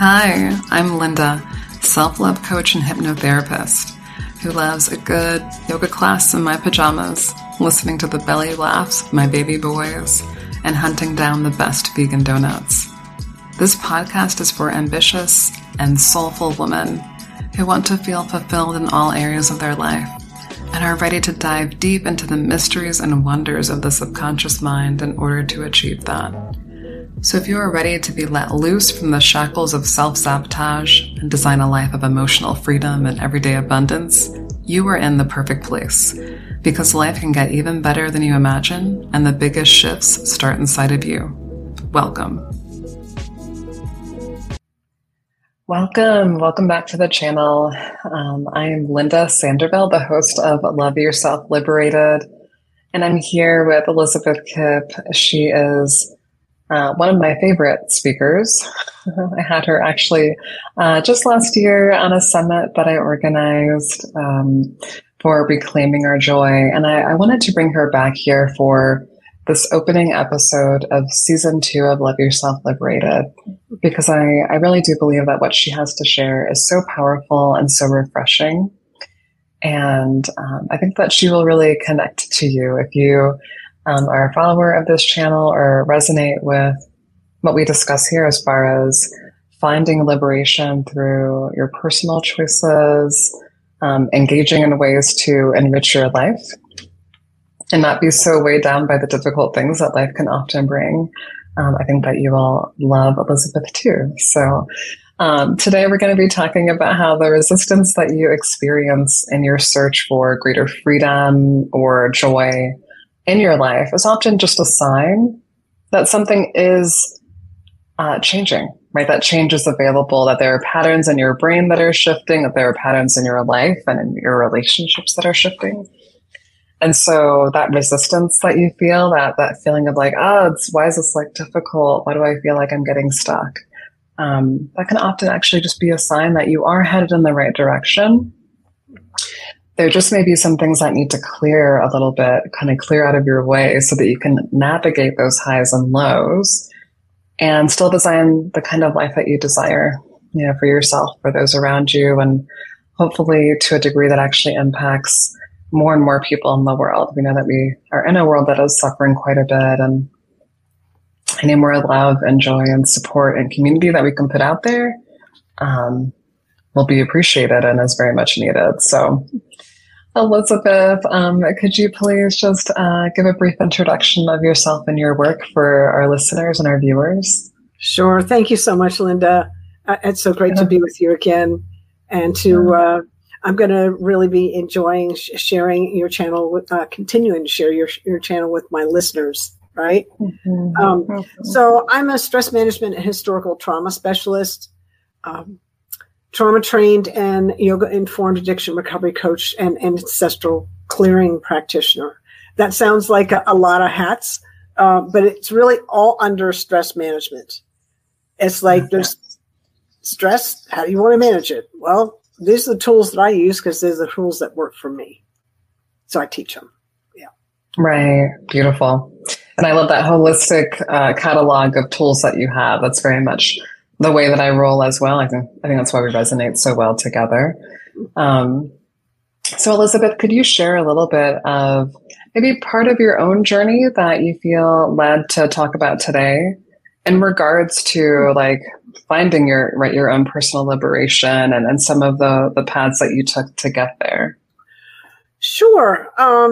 Hi, I'm Linda, self-love coach and hypnotherapist who loves a good yoga class in my pajamas, listening to the belly laughs of my baby boys, and hunting down the best vegan donuts. This podcast is for ambitious and soulful women who want to feel fulfilled in all areas of their life and are ready to dive deep into the mysteries and wonders of the subconscious mind in order to achieve that. So if you are ready to be let loose from the shackles of self-sabotage and design a life of emotional freedom and everyday abundance, you are in the perfect place, because life can get even better than you imagine, and the biggest shifts start inside of you. Welcome. Welcome back to the channel. I am Linda Sanderville, the host of Love Yourself Liberated, and I'm here with Elizabeth Kipp. She is one of my favorite speakers. I had her actually just last year on a summit that I organized for Reclaiming Our Joy. And I wanted to bring her back here for this opening episode of season 2 of Love Yourself Liberated, because I really do believe that what she has to share is so powerful and so refreshing. And I think that she will really connect to you if you are a follower of this channel or resonate with what we discuss here as far as finding liberation through your personal choices, engaging in ways to enrich your life and not be so weighed down by the difficult things that life can often bring. I think that you will love Elizabeth too. So today we're going to be talking about how the resistance that you experience in your search for greater freedom or joy in your life is often just a sign that something is changing, right? That change is available, that there are patterns in your brain that are shifting, that there are patterns in your life and in your relationships that are shifting. And so that resistance that you feel, that feeling of like, why is this like difficult? Why do I feel like I'm getting stuck? That can often actually just be a sign that you are headed in the right direction. There just may be some things that need to clear a little bit, kind of clear out of your way so that you can navigate those highs and lows and still design the kind of life that you desire, for yourself, for those around you, and hopefully to a degree that actually impacts more and more people in the world. We know that we are in a world that is suffering quite a bit, and any more love and joy and support and community that we can put out there will be appreciated and is very much needed. So Elizabeth, could you please just give a brief introduction of yourself and your work for our listeners and our viewers? Sure. Thank you so much, Linda. It's so great to be with you again. And I'm going to really be enjoying sharing your channel, continuing to share your channel with my listeners, right? Mm-hmm. So I'm a stress management and historical trauma specialist. Trauma trained and yoga informed addiction recovery coach and ancestral clearing practitioner. That sounds like a lot of hats, but it's really all under stress management. It's like there's stress. How do you want to manage it? Well, these are the tools that I use because they're the tools that work for me. So I teach them. Yeah. Right. Beautiful. And I love that holistic catalog of tools that you have. That's very much the way that I roll as well. I think that's why we resonate so well together. So Elizabeth, could you share a little bit of maybe part of your own journey that you feel led to talk about today in regards to like finding your own personal liberation and some of the paths that you took to get there? Sure.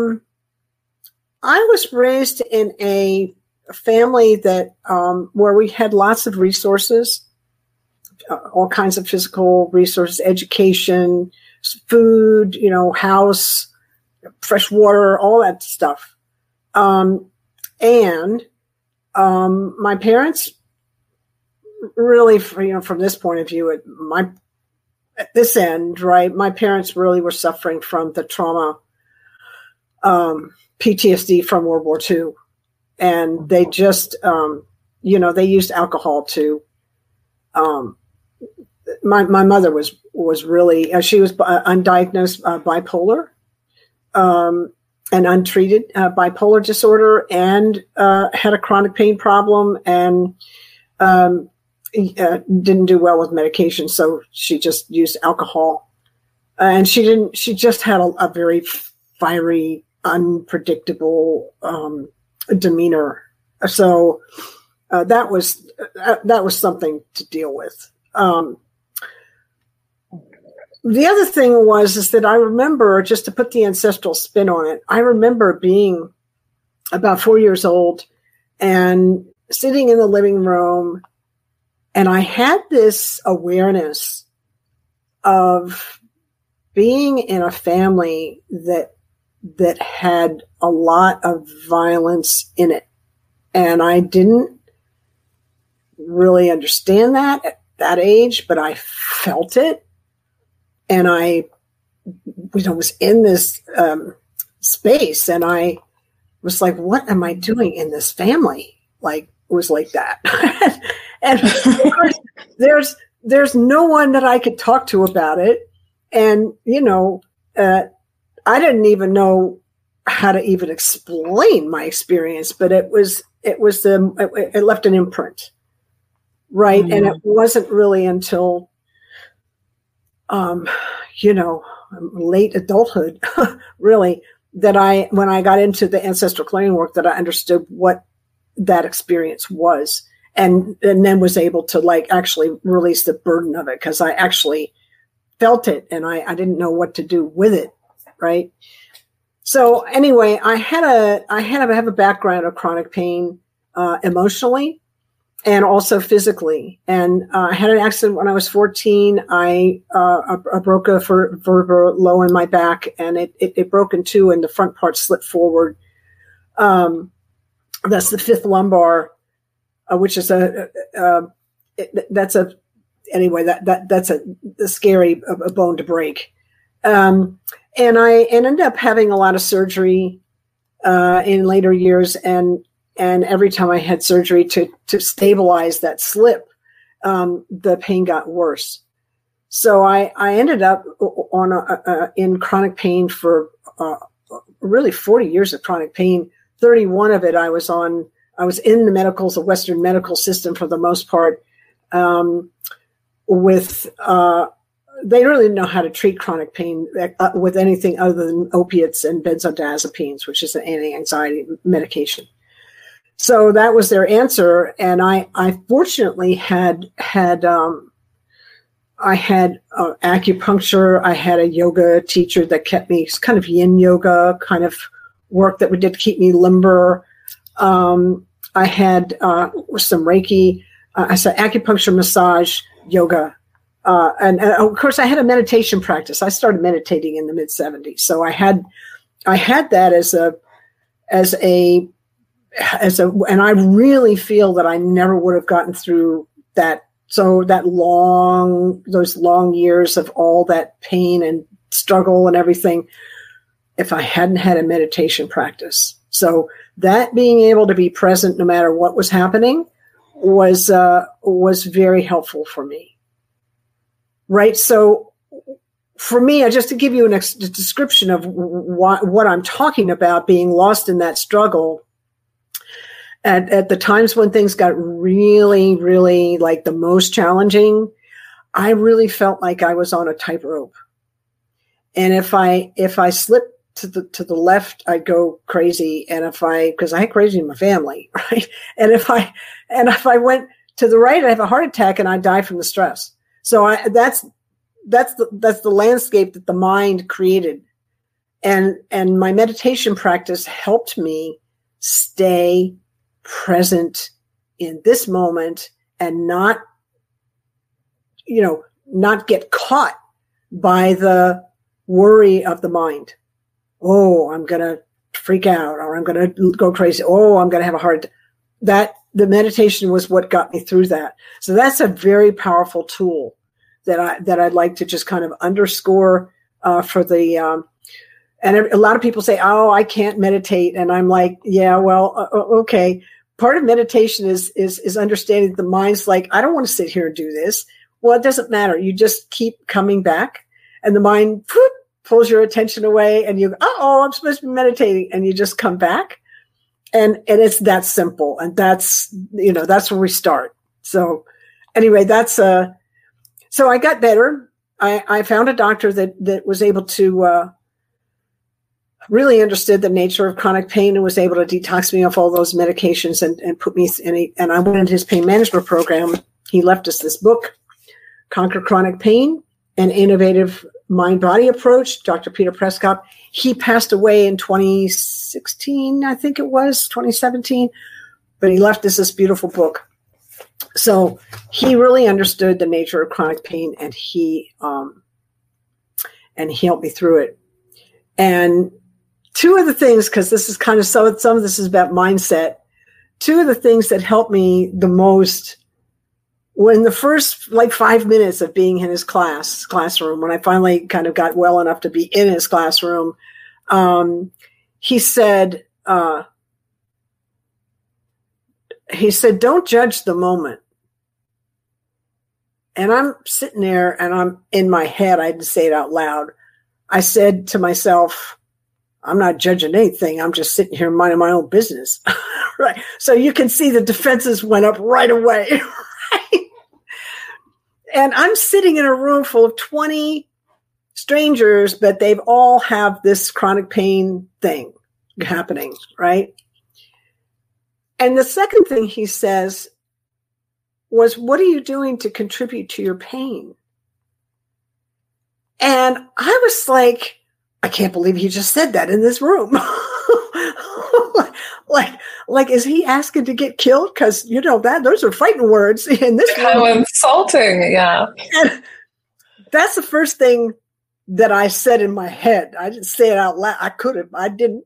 I was raised in a family that where we had lots of resources. All kinds of physical resources, education, food, house, fresh water, all that stuff. And my parents really, from this point of view, at this end, right, my parents really were suffering from the trauma, PTSD from World War II. And they just, they used alcohol to, my mother was really, she was undiagnosed bipolar, and untreated bipolar disorder, and had a chronic pain problem, and didn't do well with medication, so she just used alcohol. And she just had a very fiery, unpredictable demeanor. So that was something to deal with. The other thing is that I remember, just to put the ancestral spin on it, I remember being about 4 years old and sitting in the living room, and I had this awareness of being in a family that had a lot of violence in it. And I didn't really understand that at that age, but I felt it. And I was in this space, and I was like, what am I doing in this family? Like, it was like that. And of course, there's no one that I could talk to about it. And, I didn't even know how to even explain my experience, but it left an imprint. Right. Mm-hmm. And it wasn't really until, late adulthood, really, that when I got into the ancestral clearing work, that I understood what that experience was, and then was able to actually release the burden of it, because I actually felt it and I didn't know what to do with it. Right. So anyway, I have a background of chronic pain, emotionally and also physically. And I had an accident when I was 14. I broke a vertebra low in my back, and it broke in two, and the front part slipped forward. That's the fifth lumbar, which is that's a scary bone to break. And I ended up having a lot of surgery in later years, and every time I had surgery to stabilize that slip, the pain got worse. So I ended up in chronic pain for really 40 years of chronic pain. 31 of it I was in the Western medical system for the most part, they really didn't know how to treat chronic pain with anything other than opiates and benzodiazepines, which is an anti-anxiety medication. So that was their answer. And I fortunately had acupuncture. I had a yoga teacher that kept me, kind of yin yoga kind of work that did keep me limber. I had some Reiki. I said acupuncture, massage, yoga. And of course I had a meditation practice. I started meditating in the mid 70s. So I had that and I really feel that I never would have gotten through that. So those long years of all that pain and struggle and everything, if I hadn't had a meditation practice. So that being able to be present no matter what was happening was very helpful for me. Right. So for me, just to give you a description of what I'm talking about, being lost in that struggle, at the times when things got really, really like the most challenging, I really felt like I was on a tightrope. And if I slipped to the left, I'd go crazy. And because I had crazy in my family, right? And if I went to the right, I'd have a heart attack and I'd die from the stress. So that's the landscape that the mind created. And my meditation practice helped me stay present in this moment and not get caught by the worry of the mind. Oh, I'm going to freak out, or I'm going to go crazy. Oh, I'm going to have a heart attack. That the meditation was what got me through that. So that's a very powerful tool that I'd like to just kind of underscore for the and a lot of people say, oh, I can't meditate. And I'm like, yeah, well, okay. Part of meditation is understanding the mind's like, I don't want to sit here and do this. Well, it doesn't matter. You just keep coming back, and the mind pulls your attention away, and you, I'm supposed to be meditating, and you just come back. And it's that simple. And that's where we start. So anyway, that's so I got better. I found a doctor that was able to really understood the nature of chronic pain and was able to detox me off all those medications and put me in and I went into his pain management program. He left us this book, Conquer Chronic Pain, an Innovative Mind-Body Approach, Dr. Peter Prescott. He passed away in 2016, I think it was, 2017, but he left us this beautiful book. So he really understood the nature of chronic pain, and he helped me through it. And two of the things, because this is kind of some of this is about mindset. Two of the things that helped me the most when the first 5 minutes of being in his classroom, when I finally kind of got well enough to be in his classroom, he said, don't judge the moment. And I'm sitting there and I'm in my head. I didn't say it out loud. I said to myself, I'm not judging anything. I'm just sitting here minding my own business. Right. So you can see the defenses went up right away. Right. And I'm sitting in a room full of 20 strangers, but they've all have this chronic pain thing happening. Right. And the second thing he says was, what are you doing to contribute to your pain? And I was like, I can't believe he just said that in this room. like, is he asking to get killed? Because, those are fighting words in this room. How insulting, yeah. And that's the first thing that I said in my head. I didn't say it out loud. I could have. I didn't.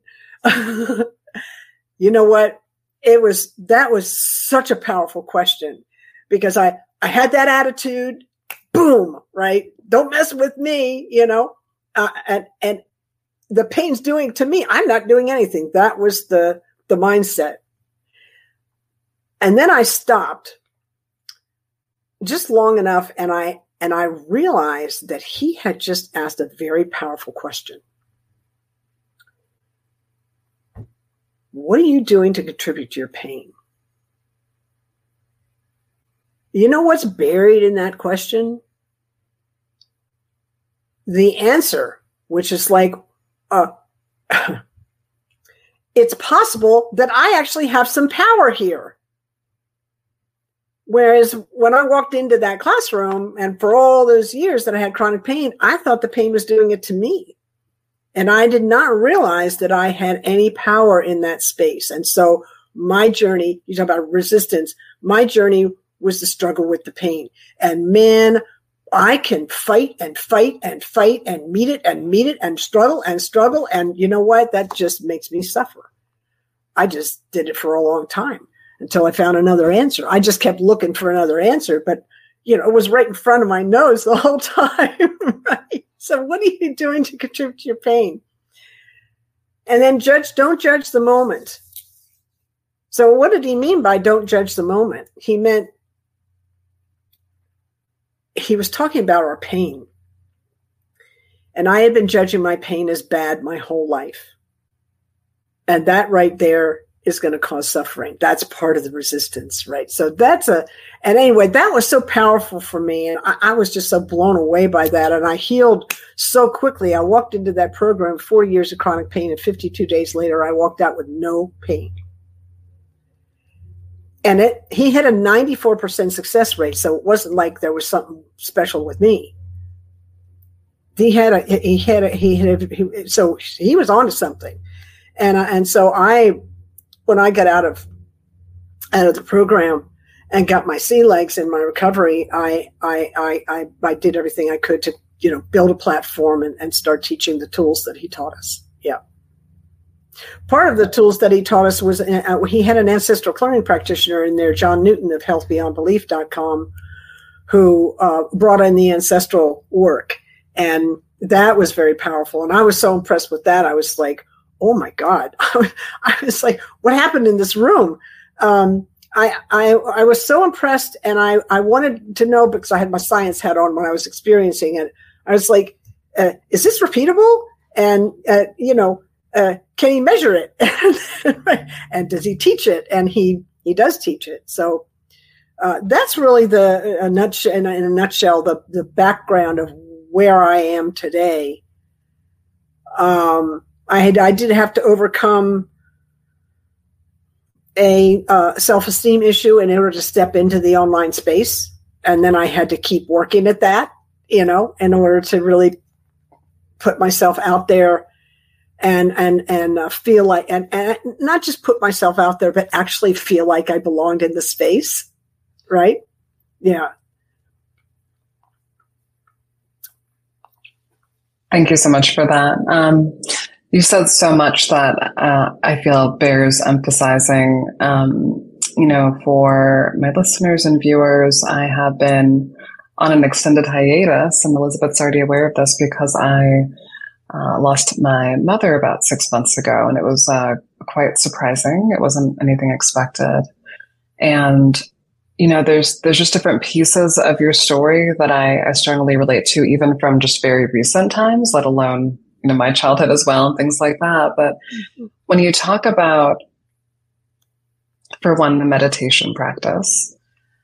You know what? That was such a powerful question, because I had that attitude, boom, right? Don't mess with me, and the pain's doing to me. I'm not doing anything. That was the mindset. And then I stopped just long enough, and I realized that he had just asked a very powerful question. What are you doing to contribute to your pain? You know what's buried in that question? The answer, which is like, it's possible that I actually have some power here. Whereas when I walked into that classroom, and for all those years that I had chronic pain, I thought the pain was doing it to me. And I did not realize that I had any power in that space. And so my journey, you talk about resistance, my journey was the struggle with the pain. And man, I can fight and fight and fight and meet it and struggle. And you know what? That just makes me suffer. I just did it for a long time until I found another answer. I just kept looking for another answer, but it was right in front of my nose the whole time. Right? So what are you doing to contribute to your pain? And then don't judge the moment. So what did he mean by don't judge the moment? He meant, he was talking about our pain. And I had been judging my pain as bad my whole life. And that right there is going to cause suffering. That's part of the resistance, right? So and anyway, that was so powerful for me. And I was just so blown away by that. And I healed so quickly. I walked into that program, 4 years of chronic pain, and 52 days later, I walked out with no pain. And he had a 94% success rate. So it wasn't like there was something special with me. So he was onto something. And so when I got out of the program and got my sea legs in my recovery, I did everything I could to, build a platform and start teaching the tools that he taught us. Yeah. Part of the tools that he taught us was he had an ancestral clearing practitioner in there, John Newton of healthbeyondbelief.com, who brought in the ancestral work. And that was very powerful. And I was so impressed with that. I was like, oh my God. I was like, what happened in this room? I was so impressed, and I wanted to know, because I had my science hat on when I was experiencing it. I was like, is this repeatable? And, can he measure it? And does he teach it? And he does teach it. So that's really in a nutshell, the background of where I am today. I did have to overcome a self-esteem issue in order to step into the online space. And then I had to keep working at that, in order to really put myself out there and feel like, and not just put myself out there, but actually feel like I belonged in the space. Right? Yeah. Thank you so much for that. You said so much that I feel bears emphasizing. For my listeners and viewers, I have been on an extended hiatus, and Elizabeth's already aware of this because I lost my mother about 6 months ago, and it was quite surprising. It wasn't anything expected. And there's just different pieces of your story that I strongly relate to, even from just very recent times, let alone, my childhood as well and things like that. But when you talk about, for one, the meditation practice,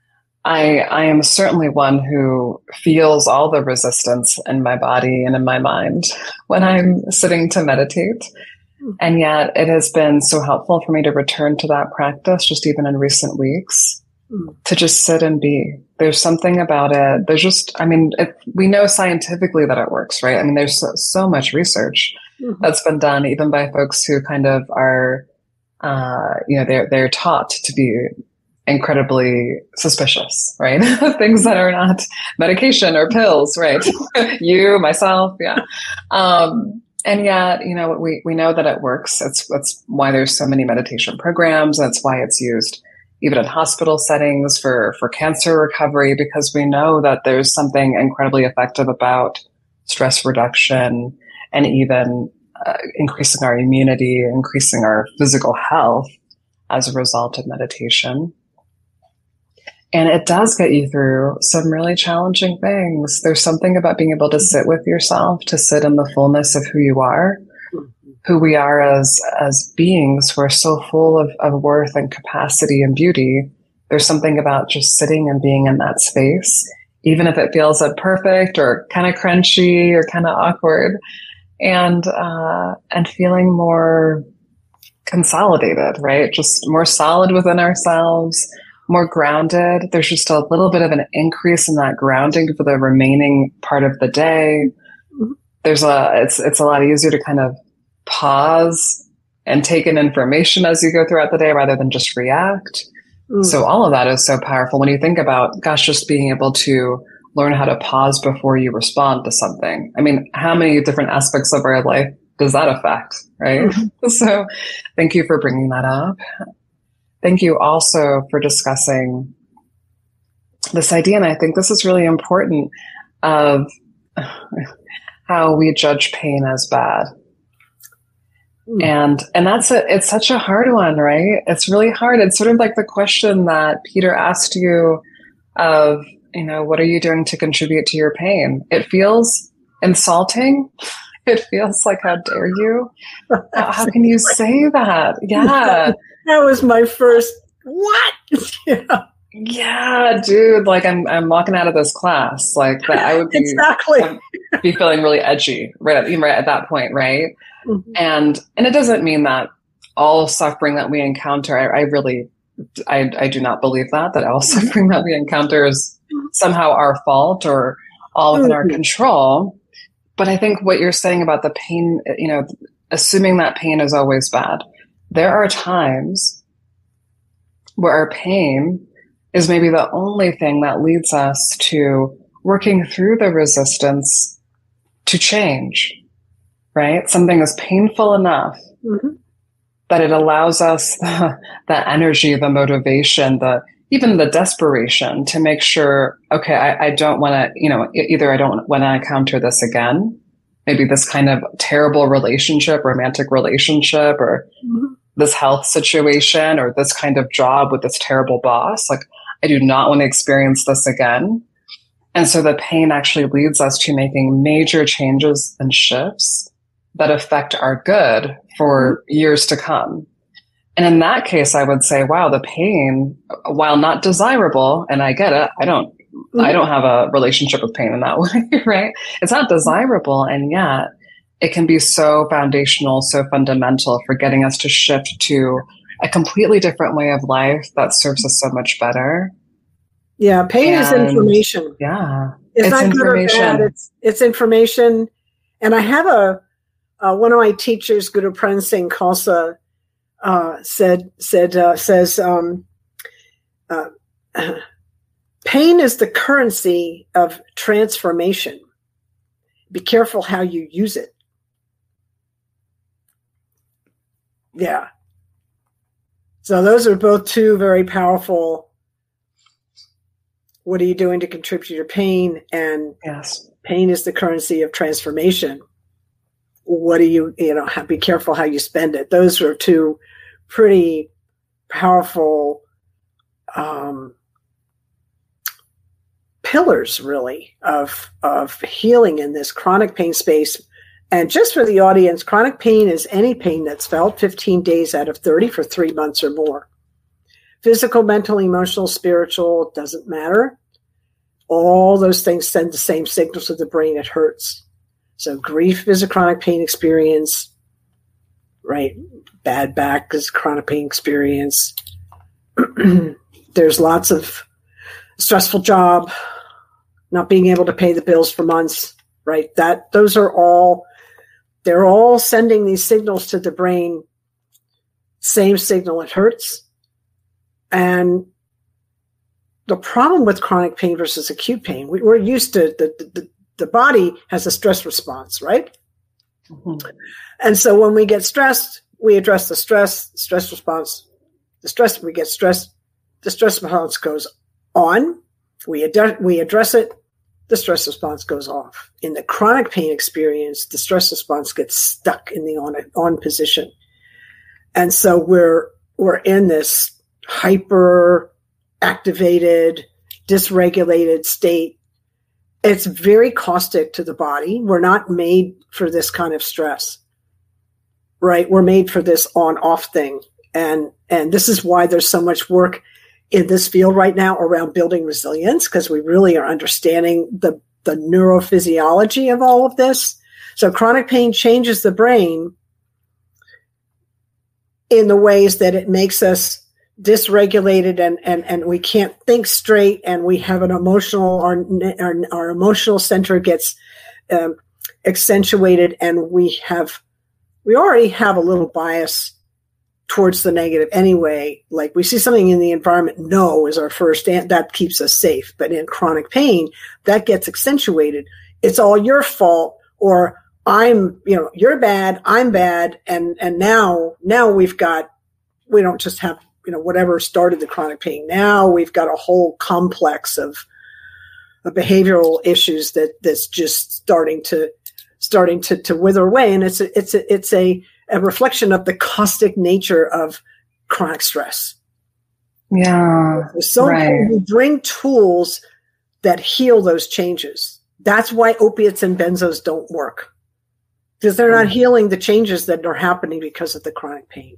I am certainly one who feels all the resistance in my body and in my mind when I'm sitting to meditate. And yet it has been so helpful for me to return to that practice, just even in recent weeks, to just sit and be. There's something about it. There's just, we know scientifically that it works, right? There's so much research that's been done, even by folks who kind of are, they're taught to be incredibly suspicious, right? Things that are not medication or pills, right? You, myself, yeah. And yet, we know that it works. That's why there's so many meditation programs. That's why it's used even in hospital settings for cancer recovery, because we know that there's something incredibly effective about stress reduction and even increasing our immunity, increasing our physical health as a result of meditation. And it does get you through some really challenging things. There's something about being able to sit with yourself, to sit in the fullness of who you are, who we are as beings who are so full of worth and capacity and beauty. There's something about just sitting and being in that space, even if it feels imperfect or kind of crunchy or kind of awkward, and feeling more consolidated, right? Just more solid within ourselves, more grounded. There's just a little bit of an increase in that grounding for the remaining part of the day. It's a lot easier to kind of pause and take in information as you go throughout the day rather than just react. So all of that is so powerful when you think about, gosh, just being able to learn how to pause before you respond to something. How many different aspects of our life does that affect, right? So thank you for bringing that up. Thank you also for discussing this idea, and I think this is really important, of how we judge pain as bad. And it's such a hard one, right? It's really hard. It's sort of like the question that Peter asked you of, what are you doing to contribute to your pain? It feels insulting. It feels like, how dare you? How can you say that? Yeah. That was my first, what? Yeah, dude, like I'm walking out of this class, like that I would be, exactly. be feeling really edgy right at that point, right? And it doesn't mean that all suffering that we encounter, I do not believe that all suffering that we encounter is somehow our fault or all within our control. But I think what you're saying about the pain, assuming that pain is always bad, there are times where our pain is maybe the only thing that leads us to working through the resistance to change, right? Something is painful enough that it allows us the energy, the motivation, even the desperation to make sure, okay, I don't want to, either I don't want to encounter this again, maybe this kind of terrible relationship, romantic relationship, or this health situation, or this kind of job with this terrible boss. Like, I do not want to experience this again. And so the pain actually leads us to making major changes and shifts that affect our good for years to come. And in that case, I would say, wow, the pain, while not desirable, and I get it, I don't have a relationship with pain in that way, right? It's not desirable, and yet it can be so foundational, so fundamental for getting us to shift to a completely different way of life that serves us so much better. Yeah, pain is information. Yeah, it's not information. Good or bad. It's information. And I have one of my teachers, Guru Pran Singh Khalsa, says pain is the currency of transformation. Be careful how you use it. Yeah. So those are both two very powerful. What are you doing to contribute to your pain? And yes, pain is the currency of transformation. What do you be careful how you spend it. Those are two pretty powerful pillars, really, of healing in this chronic pain space. And just for the audience, chronic pain is any pain that's felt 15 days out of 30 for 3 months or more. Physical, mental, emotional, spiritual, doesn't matter. All those things send the same signals to the brain. It hurts. So grief is a chronic pain experience, right? Bad back is a chronic pain experience. There's lots of stressful job, not being able to pay the bills for months, right? They're all sending these signals to the brain. Same signal, it hurts. And the problem with chronic pain versus acute pain, we're used to the body has a stress response, right? Mm-hmm. And so when we get stressed, we address the stress response. We get stressed, the stress response goes on. We address it, the stress response goes off. In the chronic pain experience, the stress response gets stuck in the on position. And so we're in this hyper activated, dysregulated state. It's very caustic to the body. We're not made for this kind of stress, right? We're made for this on-off thing. And this is why there's so much work in this field right now around building resilience, because we really are understanding the neurophysiology of all of this. So chronic pain changes the brain in the ways that it makes us dysregulated and we can't think straight, and we have an emotional, our emotional center gets accentuated, and we already have a little bias towards the negative anyway. Like we see something in the environment, no is our first, and that keeps us safe. But in chronic pain, that gets accentuated. It's all your fault, or you're bad, I'm bad. And now we don't just have, whatever started the chronic pain. Now we've got a whole complex of behavioral issues that's just starting to wither away. And it's a reflection of the caustic nature of chronic stress. Yeah. So we bring tools that heal those changes. That's why opiates and benzos don't work, because they're not healing the changes that are happening because of the chronic pain.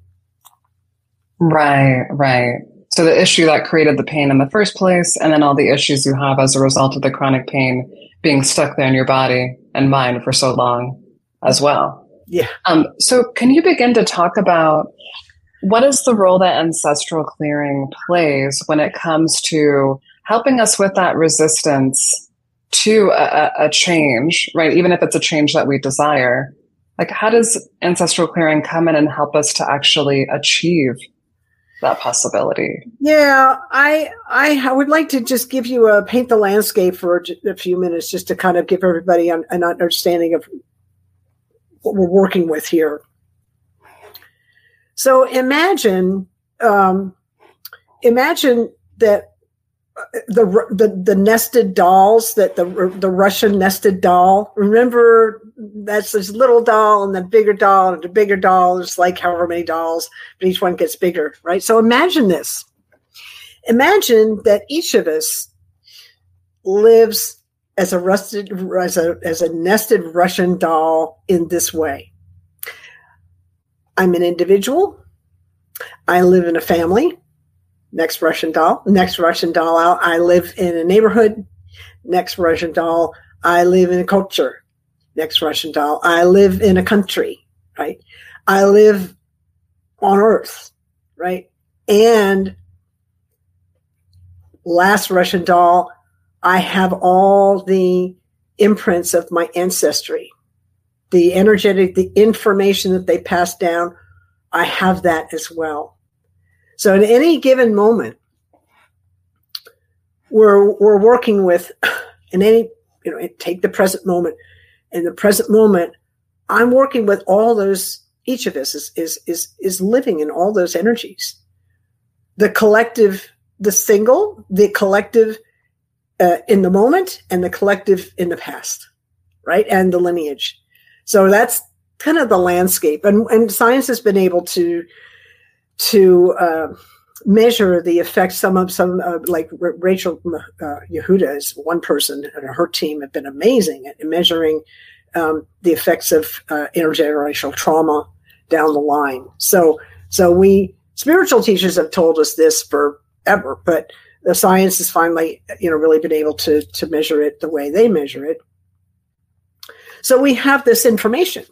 Right. So the issue that created the pain in the first place, and then all the issues you have as a result of the chronic pain being stuck there in your body and mind for so long as well. Yeah. So can you begin to talk about what is the role that ancestral clearing plays when it comes to helping us with that resistance to a change, right? Even if it's a change that we desire, like how does ancestral clearing come in and help us to actually achieve that possibility? Yeah, I would like to just give you paint the landscape for a few minutes, just to kind of give everybody an understanding of what we're working with here. So imagine that the nested dolls, that the Russian nested doll. Remember, that's this little doll and the bigger doll and the bigger doll. There's like however many dolls, but each one gets bigger, right? So imagine this. Imagine that each of us lives as a nested Russian doll in this way. I'm an individual. I live in a family. Next Russian doll. Next Russian doll out. I live in a neighborhood. Next Russian doll. I live in a culture. Next Russian doll. I live in a country, right? I live on Earth, right? And last Russian doll, I have all the imprints of my ancestry, the energetic, the information that they passed down. I have that as well. So in any given moment, we're working with, in any, take the present moment. In the present moment, I'm working with all those. Each of us is living in all those energies. The collective, the single, the collective in the moment, and the collective in the past, right? And the lineage. So that's kind of the landscape. And science has been able to measure the effects. Some like Rachel Yehuda is one person, and her team have been amazing at measuring the effects of intergenerational trauma down the line. So we spiritual teachers have told us this forever, but the science has finally, really been able to measure it the way they measure it. So we have this information.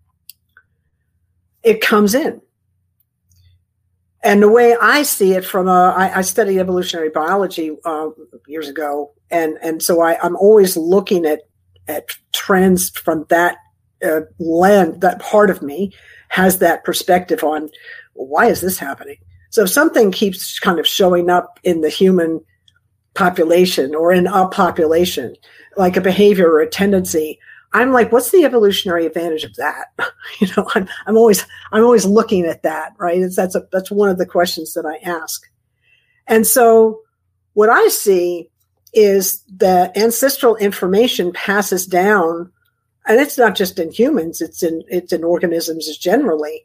It comes in. And the way I see it I studied evolutionary biology years ago. And so I'm always looking at trends from that lens. That part of me has that perspective on, why is this happening? So if something keeps kind of showing up in the human population or in a population, like a behavior or a tendency, I'm like, what's the evolutionary advantage of that? I'm always looking at that, right? That's one of the questions that I ask. And so what I see is that ancestral information passes down, and it's not just in humans, it's in organisms generally.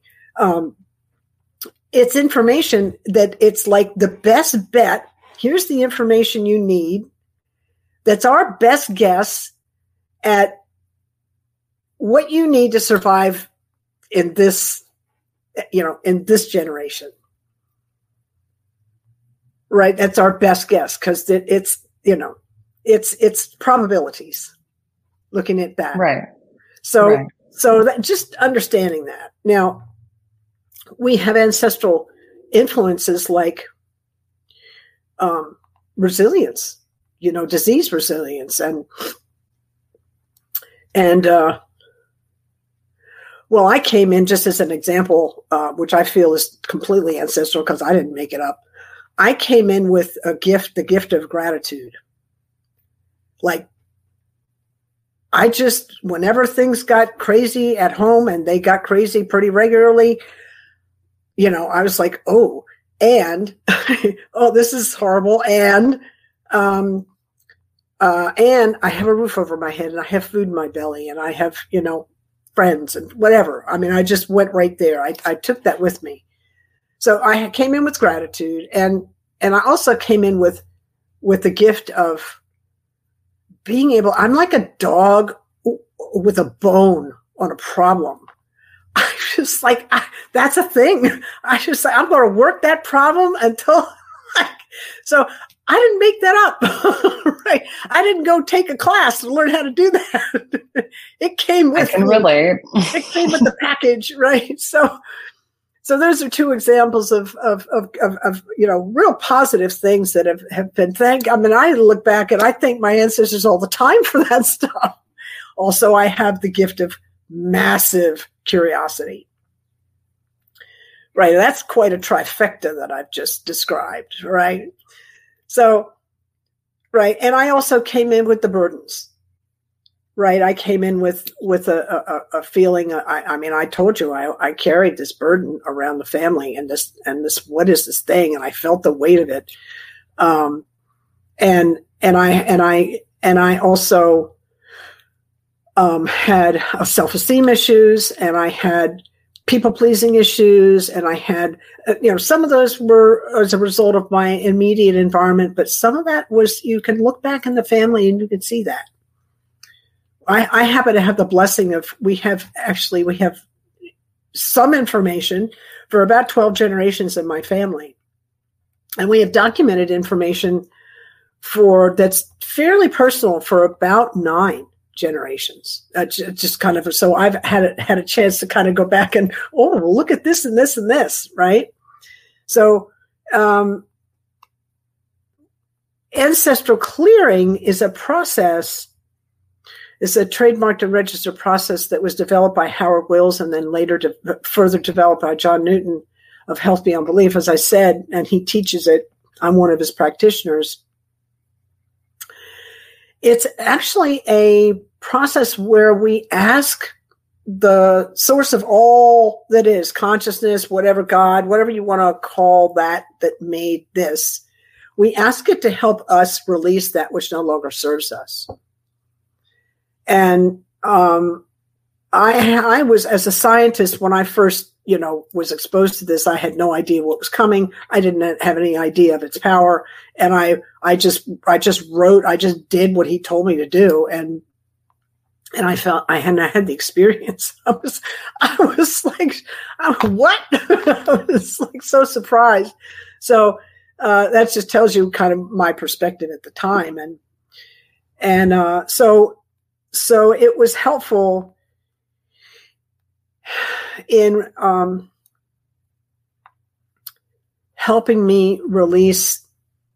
It's information that it's like the best bet. Here's the information you need. That's our best guess at what you need to survive in this, in this generation. Right? That's our best guess, because it's probabilities, looking at that. Right. So that, just understanding that. Now, we have ancestral influences like resilience, disease resilience, and well, I came in, just as an example, which I feel is completely ancestral because I didn't make it up. I came in with the gift of gratitude. Like, whenever things got crazy at home, and they got crazy pretty regularly, I was like, oh, and, oh, this is horrible. And I have a roof over my head, and I have food in my belly, and I have, friends and whatever. I mean, I just went right there. I took that with me. So I came in with gratitude, and I also came in with the gift of being able, I'm like a dog with a bone on a problem. I just like, that's a thing. I just like, I'm going to work that problem until, so I didn't make that up, right? I didn't go take a class to learn how to do that. It came with, I can relate. It came with the package, right? So those are two examples of real positive things that have been thanked. I mean, I look back and I thank my ancestors all the time for that stuff. Also, I have the gift of massive curiosity. Right. That's quite a trifecta that I've just described. Right. So, right. And I also came in with the burdens. Right. I came in with a feeling. I mean, I told you I carried this burden around the family, and this, what is this thing? And I felt the weight of it. And I also had self-esteem issues, and I had people-pleasing issues, and I had, some of those were as a result of my immediate environment, but some of that was, you can look back in the family and you can see that. I happen to have the blessing of, we have some information for about 12 generations in my family. And we have documented information that's fairly personal for about 9 generations. Just kind of, so I've had a chance to kind of go back and, well, look at this and this and this, right? So ancestral clearing is a process. It's a trademarked and registered process that was developed by Howard Wills and then later further developed by John Newton of Health Beyond Belief, as I said, and he teaches it. I'm one of his practitioners. It's actually a process where we ask the source of all that is, consciousness, whatever God, whatever you want to call that made this, we ask it to help us release that which no longer serves us. And I was, as a scientist, when I first, was exposed to this, I had no idea what was coming. I didn't have any idea of its power. And I just did what he told me to do. And I felt I hadn't had the experience. I was like, what? I was like so surprised. So, that just tells you kind of my perspective at the time. And so it was helpful in helping me release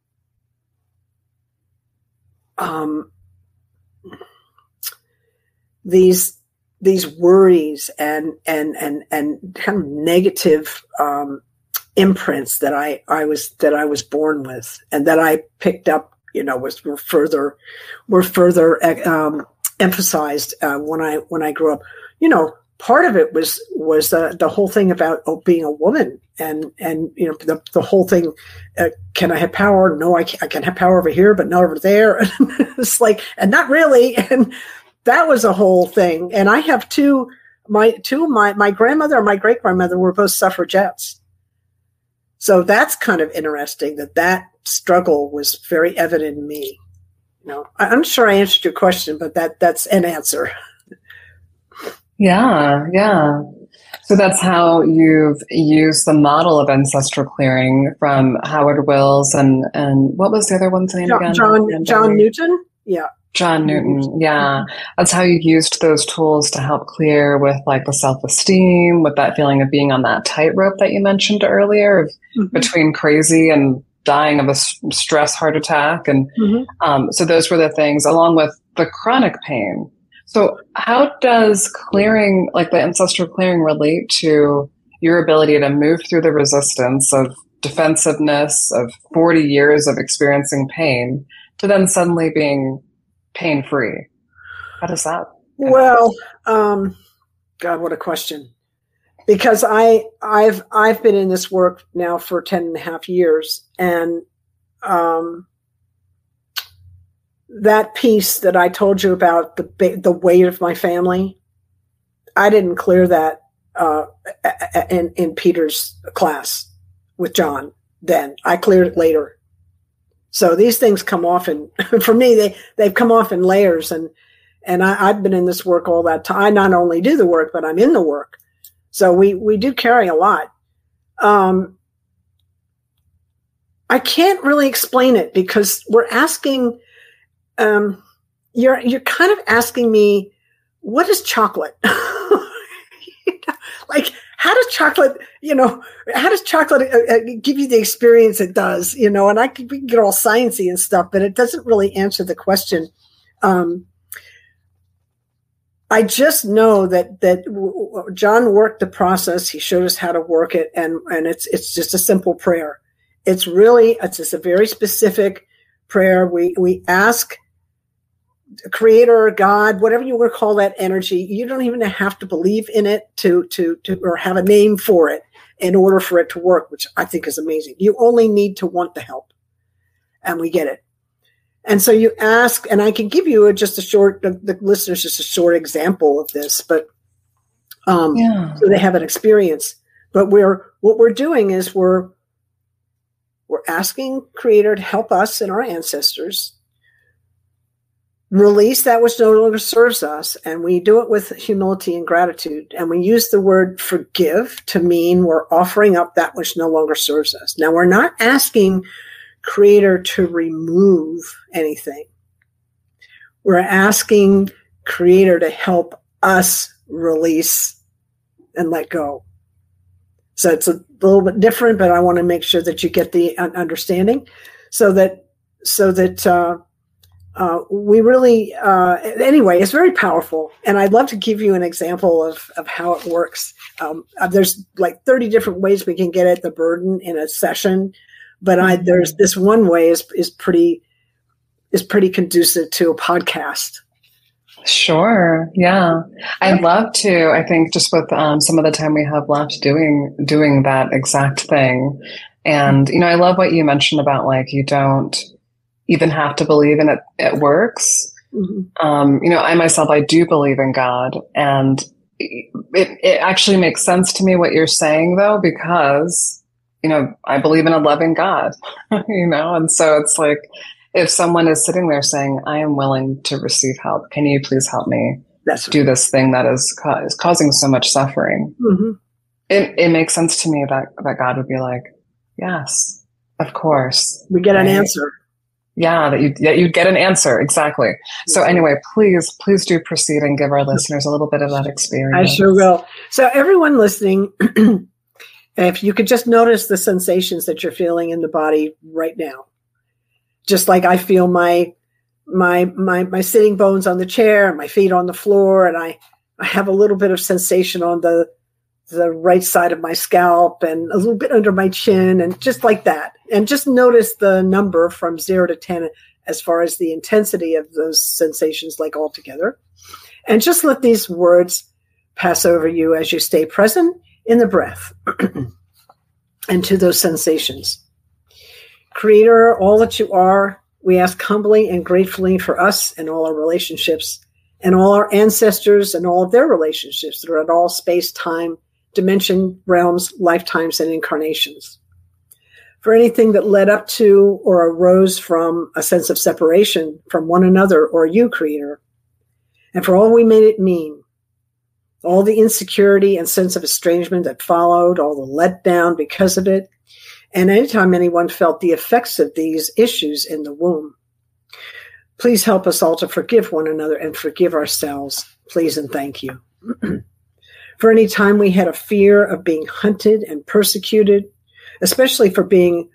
these worries and kind of negative imprints that I was born with, and that I picked up, were further emphasized when I grew up. Part of it was the whole thing about being a woman, and the whole thing. Can I have power? No, I can have power over here, but not over there. It's like, and not really. And that was a whole thing. And I have my grandmother and my great grandmother were both suffragettes. So that's kind of interesting that struggle was very evident in me. I'm sure I answered your question, but that's an answer. Yeah. So that's how you've used the model of ancestral clearing from Howard Wills and what was the other one's name again? John Newton. Yeah. John Newton. Yeah. That's how you used those tools to help clear with like the self-esteem, with that feeling of being on that tightrope that you mentioned earlier, of between crazy and dying of a stress heart attack. And so those were the things, along with the chronic pain. So how does clearing, like the ancestral clearing, relate to your ability to move through the resistance of defensiveness of 40 years of experiencing pain to then suddenly being pain-free? How does that? Well, God, what a question. Because I've been in this work now for 10 and a half years, and that piece that I told you about, the weight of my family, I didn't clear that in Peter's class with John then. I cleared it later. So these things come off, and for me, they've come off in layers, and I've been in this work all that time. I not only do the work, but I'm in the work. So we do carry a lot. I can't really explain it because we're asking. You're kind of asking me, what is chocolate? Like, how does chocolate give you the experience it does? And we can get all sciencey and stuff, but it doesn't really answer the question. I just know that John worked the process. He showed us how to work it, and it's just a simple prayer. It's just a very specific prayer. We ask Creator, God, whatever you want to call that energy. You don't even have to believe in it to or have a name for it in order for it to work, which I think is amazing. You only need to want the help, and we get it. And so you ask, and I can give you the listeners just a short example of this, but so they have an experience. But what we're doing is we're asking Creator to help us and our ancestors release that which no longer serves us, and we do it with humility and gratitude. And we use the word forgive to mean we're offering up that which no longer serves us. Now, we're not asking Creator to remove anything. We're asking Creator to help us release and let go. So it's a little bit different, but I want to make sure that you get the understanding so that we really, anyway, it's very powerful. And I'd love to give you an example of how it works. There's like 30 different ways we can get at the burden in a session, but there's this one way is pretty conducive to a podcast. Sure. Yeah. I'd love to, I think just with some of the time we have left doing that exact thing. And, I love what you mentioned about like, you don't even have to believe in it. It works. Mm-hmm. I myself, I do believe in God, and it actually makes sense to me what you're saying though, because, I believe in a loving God, and so it's like, if someone is sitting there saying, I am willing to receive help, can you please help me do this thing that is causing so much suffering? Mm-hmm. It makes sense to me that God would be like, yes, of course. We get an answer. Yeah, that you'd get an answer. Exactly. So anyway, please do proceed and give our listeners a little bit of that experience. I sure will. So everyone listening, if you could just notice the sensations that you're feeling in the body right now. Just like I feel my sitting bones on the chair, my feet on the floor, and I have a little bit of sensation on the right side of my scalp and a little bit under my chin, and just like that. And just notice the number from 0 to 10 as far as the intensity of those sensations, like all together. And just let these words pass over you as you stay present in the breath and to those sensations. Creator, all that you are, we ask humbly and gratefully for us and all our relationships and all our ancestors and all of their relationships throughout all space, time, dimension, realms, lifetimes, and incarnations. For anything that led up to or arose from a sense of separation from one another or you, Creator, and for all we made it mean, all the insecurity and sense of estrangement that followed, all the letdown because of it, and anytime anyone felt the effects of these issues in the womb. Please help us all to forgive one another and forgive ourselves, please and thank you. For any time we had a fear of being hunted and persecuted, especially for being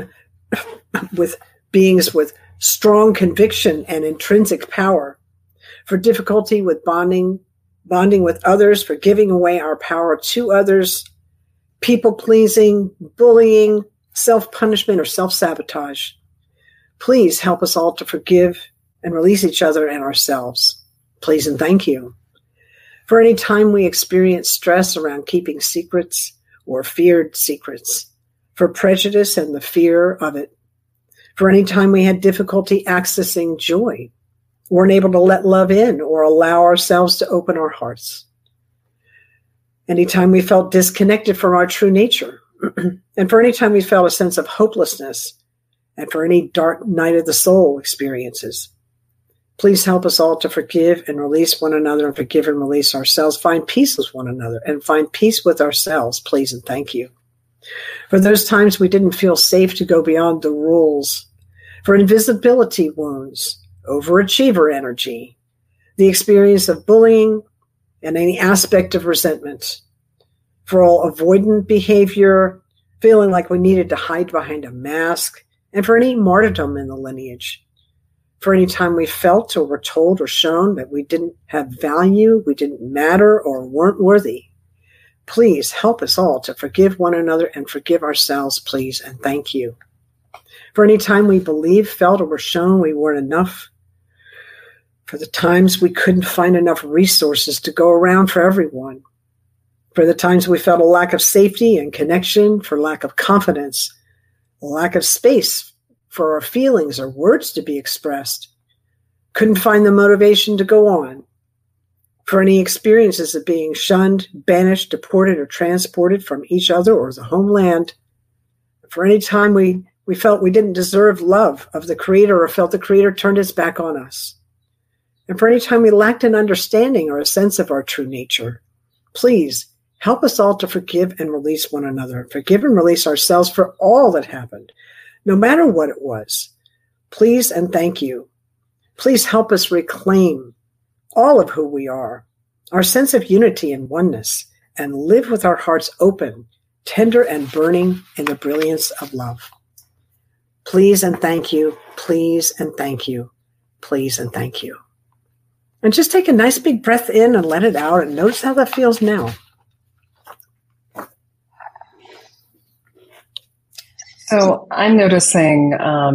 with beings with strong conviction and intrinsic power, for difficulty with bonding with others, for giving away our power to others, people-pleasing, bullying, self-punishment, or self-sabotage. Please help us all to forgive and release each other and ourselves. Please and thank you. For any time we experience stress around keeping secrets or feared secrets, for prejudice and the fear of it, for any time we had difficulty accessing joy, weren't able to let love in or allow ourselves to open our hearts. Anytime we felt disconnected from our true nature, and for any time we felt a sense of hopelessness, and for any dark night of the soul experiences. Please help us all to forgive and release one another and forgive and release ourselves, find peace with one another and find peace with ourselves, please and thank you. For those times we didn't feel safe to go beyond the rules, for invisibility wounds, overachiever energy, the experience of bullying, and any aspect of resentment, for all avoidant behavior, feeling like we needed to hide behind a mask, and for any martyrdom in the lineage, for any time we felt or were told or shown that we didn't have value, we didn't matter, or weren't worthy. Please help us all to forgive one another and forgive ourselves, please, and thank you. For any time we believed, felt, or were shown we weren't enough, for the times we couldn't find enough resources to go around for everyone, for the times we felt a lack of safety and connection, for lack of confidence, a lack of space for our feelings or words to be expressed, couldn't find the motivation to go on, for any experiences of being shunned, banished, deported, or transported from each other or the homeland, for any time we felt we didn't deserve love of the Creator or felt the Creator turned his back on us. and for any time we lacked an understanding or a sense of our true nature. Please help us all to forgive and release one another, forgive and release ourselves for all that happened, no matter what it was. Please and thank you. Please help us reclaim all of who we are, our sense of unity and oneness, and live with our hearts open, tender and burning in the brilliance of love. Please and thank you. Please and thank you. Please and thank you. And just take a nice big breath in and let it out, and notice how that feels now. So I'm noticing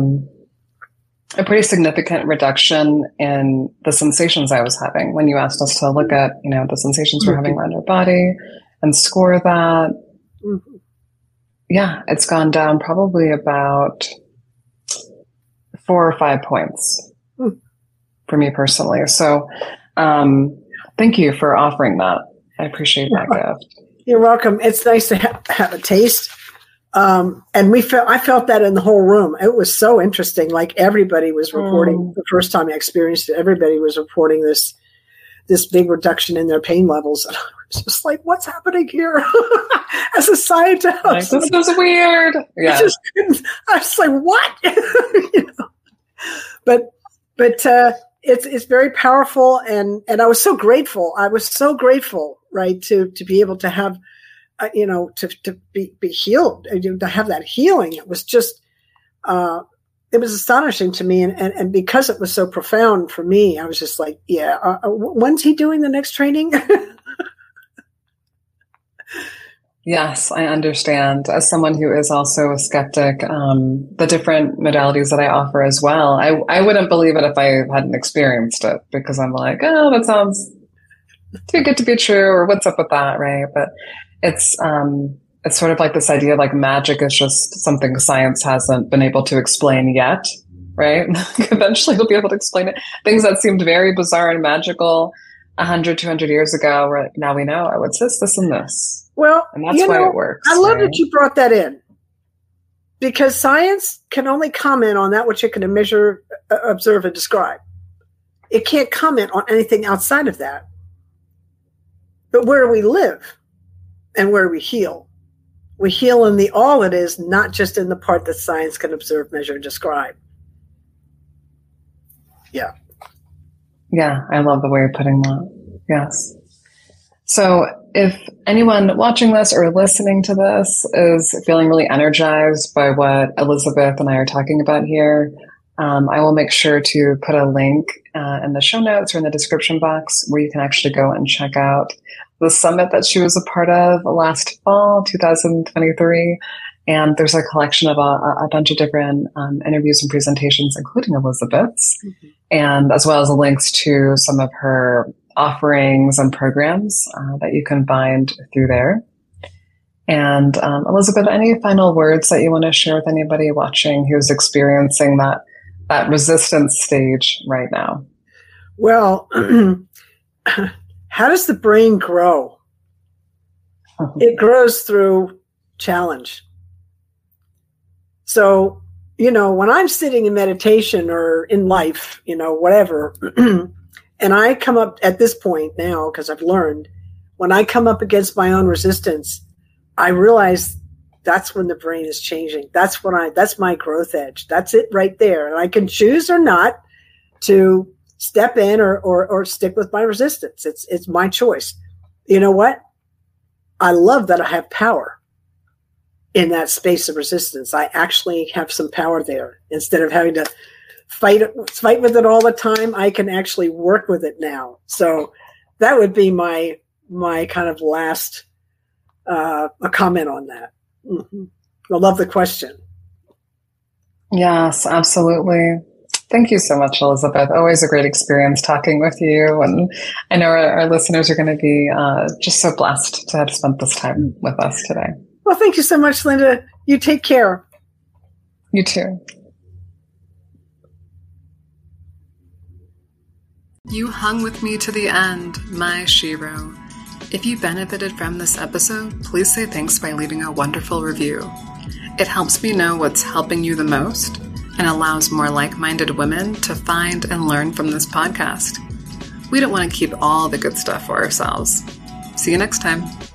a pretty significant reduction in the sensations I was having when you asked us to look at, the sensations we're having around our body and score that. Mm-hmm. Yeah, it's gone down probably about 4 or 5 points for me personally. So thank you for offering that. I appreciate that gift. You're welcome. It's nice to have a taste. And I felt that in the whole room. It was so interesting. Like everybody was reporting the first time I experienced it. Everybody was reporting this big reduction in their pain levels. And I was just like, what's happening here? As a scientist, like, this is weird. Yeah. I was like, what? But it's very powerful. And I was so grateful. Right. To be able to have, to be healed, to have that healing. It was just, it was astonishing to me. And because it was so profound for me, I was just like, when's he doing the next training? Yes, I understand. As someone who is also a skeptic, the different modalities that I offer as well, I wouldn't believe it if I hadn't experienced it, because I'm like, oh, that sounds too good to be true, or what's up with that, right? But it's sort of like this idea like magic is just something science hasn't been able to explain yet, right? Eventually we'll be able to explain it. Things that seemed very bizarre and magical 100, 200 years ago, right? Now we know, oh, it's this, and this. Well, and that's why it works. I love that you brought that in, because science can only comment on that which it can measure, observe, and describe. It can't comment on anything outside of that. But where do we live and where do we heal? We heal in the all it is, not just in the part that science can observe, measure, and describe. Yeah. Yeah, I love the way you're putting that. Yes. So if anyone watching this or listening to this is feeling really energized by what Elizabeth and I are talking about here, I will make sure to put a link in the show notes or in the description box where you can actually go and check out the summit that she was a part of last fall, 2023. And there's a collection of a bunch of different interviews and presentations, including Elizabeth's, and as well as links to some of her offerings and programs that you can find through there. And Elizabeth, any final words that you want to share with anybody watching who's experiencing that resistance stage right now? Well, how does the brain grow? It grows through challenge. So, when I'm sitting in meditation or in life, whatever, and I come up at this point now, because I've learned, when I come up against my own resistance, I realize that's when the brain is changing. That's my growth edge. That's it right there. And I can choose or not to step in or stick with my resistance. It's my choice. You know what? I love that I have power in that space of resistance. I actually have some power there. Instead of having to fight with it all the time, I can actually work with it now. So that would be my kind of last a comment on that. Mm-hmm. I love the question. Yes, absolutely. Thank you so much, Elizabeth. Always a great experience talking with you. And I know our listeners are going to be just so blessed to have spent this time with us today. Well, thank you so much, Linda. You take care. You too. You hung with me to the end, my Shiro. If you benefited from this episode, please say thanks by leaving a wonderful review. It helps me know what's helping you the most and allows more like-minded women to find and learn from this podcast. we don't want to keep all the good stuff for ourselves. See you next time.